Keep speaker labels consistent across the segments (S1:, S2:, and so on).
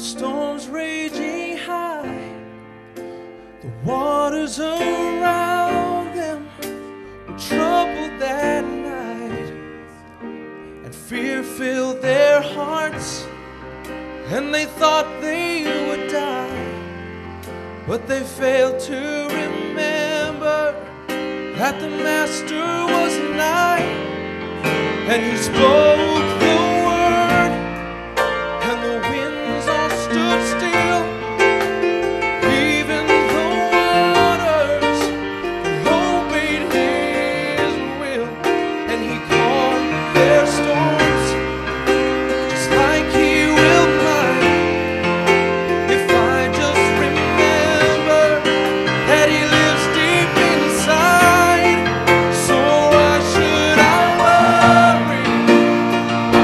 S1: storms raging high, the waters around them were troubled that night, and fear filled their hearts, and they thought they would die. But they failed to remember that the Master was nigh, and he spoke the word, and the winds all stood still. Even the waters obeyed his will, and he calmed their storms just like he will mine. If I just remember that he lives deep inside, so why should I worry?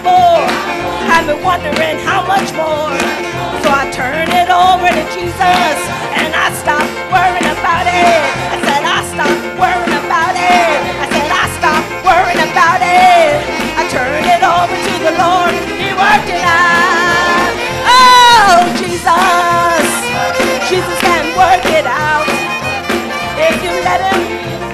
S2: before. I've been wondering how much more. So I turn it over to Jesus and I stop worrying about it. I said I stop worrying about it. I said I stop worrying about it. I turn it over to the Lord. He worked it out. Oh, Jesus. Jesus can work it out. If you let him,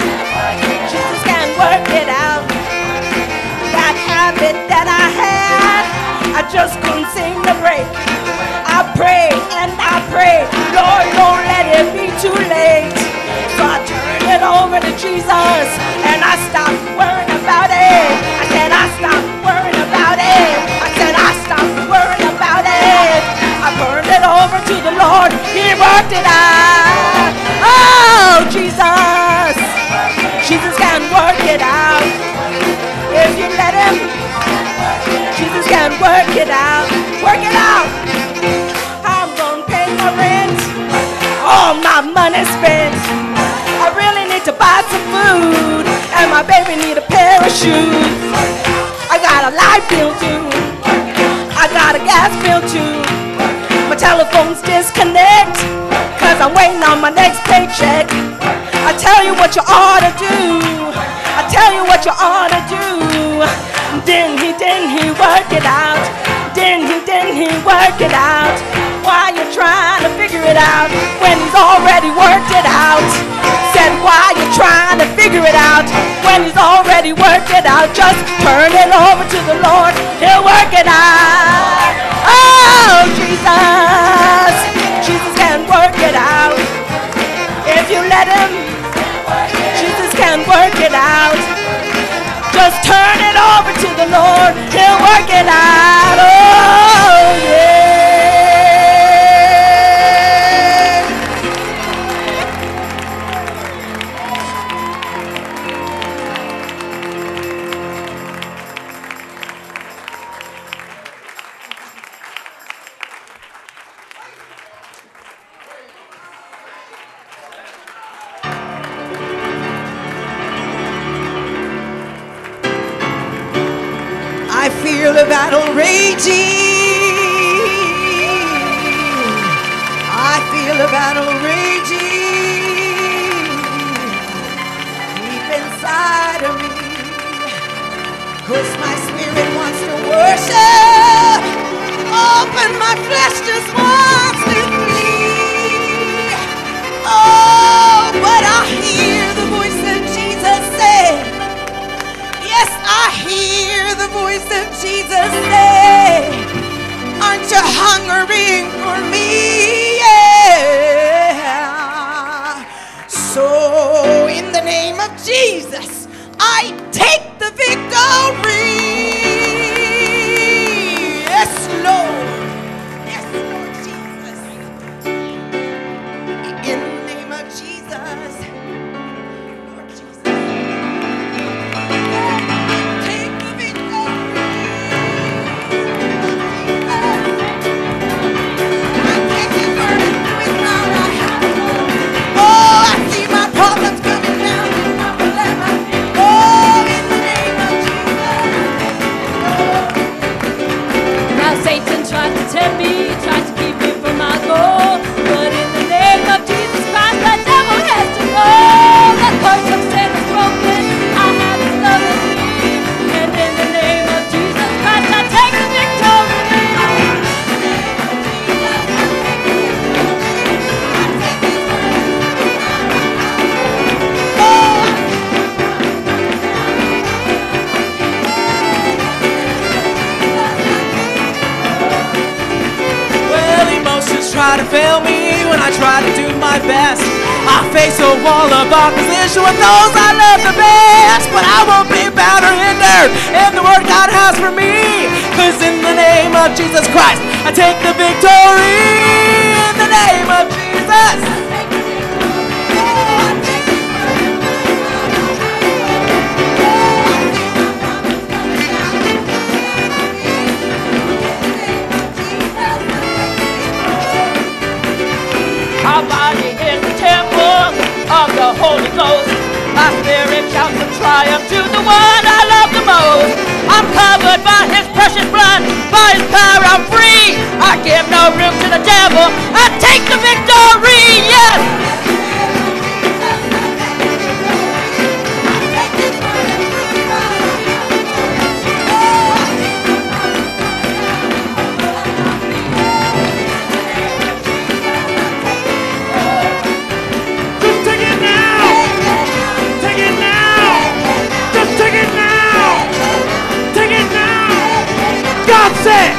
S2: Jesus can work it out. That habit that I had, I just couldn't seem to break. I pray and I pray, Lord, don't let it be too late. So I turn it over to Jesus and I stop worrying about it. I said I stop worrying about it. I said I stop worrying about it. I turned it over to the Lord. He worked it out. Oh, Jesus. Jesus can work it out. If you let him, Jesus can work it out. Work it out. I'm gonna pay my rent. All my money spent. I really need to buy some food, and my baby need a pair of shoes. I got a light bill too. I got a gas bill too. My telephone's disconnect, 'cause I'm waiting on my next paycheck. I tell you what you ought to do. I tell you what you ought to do. Didn't he work it out? Didn't he work it out? Why you trying to figure it out when he's already worked it out? Said why you trying to figure it out when he's already worked it out? Just turn it over to the Lord. He'll work it out. Oh, Jesus. Jesus can work it out. If you let him, Jesus can work it out. Just turn it over to the Lord. He'll work it out. Oh, yeah.
S3: I feel the battle raging. I feel the battle raging deep inside of me. 'Cause my spirit wants to worship. Oh, but my flesh just wants to flee. Oh, but I hear the voice of Jesus say, yes, I hear the voice of Jesus say, aren't you hungering for me? Yeah. So in the name of Jesus, I take the victory. Yes, Lord. Yes, Lord Jesus. In the name of Jesus. Lord Jesus. Take the victory. I take this burden to his mouth. I have to. Oh, I see my problems coming down in my dilemma. Oh, in the name of Jesus.
S2: Now Satan tried to tempt me, tried to keep me from my goal, but in the name of Jesus Christ, the devil has to go. The curse of sin is broken. I have his love in me, and in the name of Jesus Christ, I take the victory.
S1: Well, emotions try to fail me when I try to do my best. I face a wall of opposition with those I love the best. But I won't be bound or hindered in the word God has for me. 'Cause in the name of Jesus Christ, I take the victory. In the name of Jesus.
S2: Our body is the temple of the Holy Ghost. My spirit shouts a triumph to the one I love the most. I'm covered by his precious blood. By his power I'm free. I give no room to the devil. I take the victory. Yes.
S1: God said.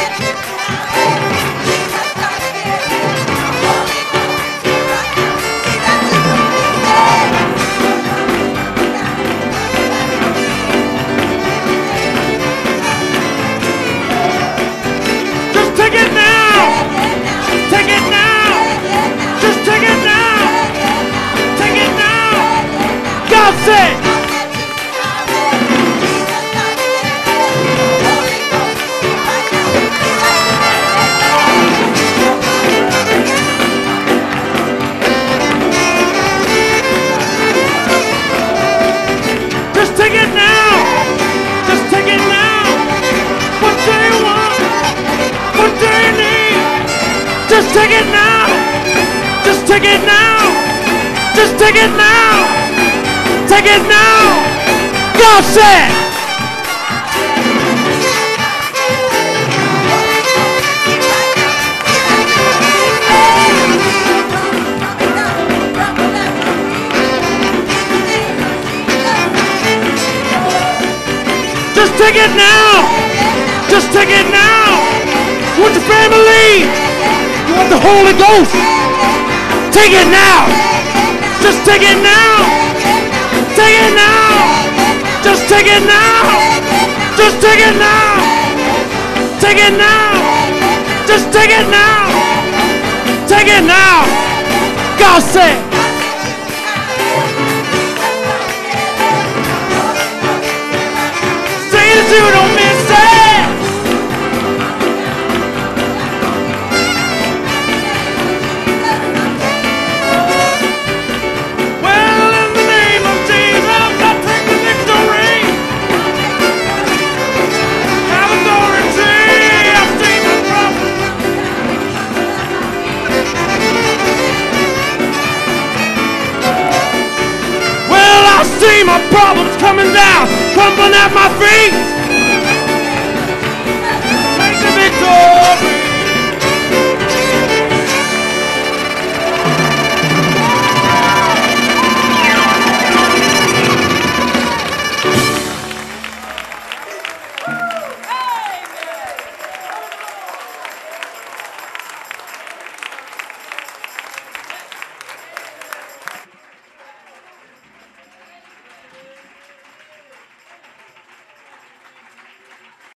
S1: Just take it now. Take it now. Just take it now. Take it now. God said. Take it now! Just take it now! What do you want? What do you need? Just take it now! Just take it now! Just take it now! Take it now! God said! Just take it now! Just take it now! You want your family? You want the Holy Ghost? Take it now! Just take it now! Take it now! Just take it now! Just take it now! Take it now! Just take it now! Take it now! God said. You don't miss it. Well, in the name of Jesus, I take the victory. Have authority. I've seen the problem. Well, I see my problems coming down, crumbling at my feet.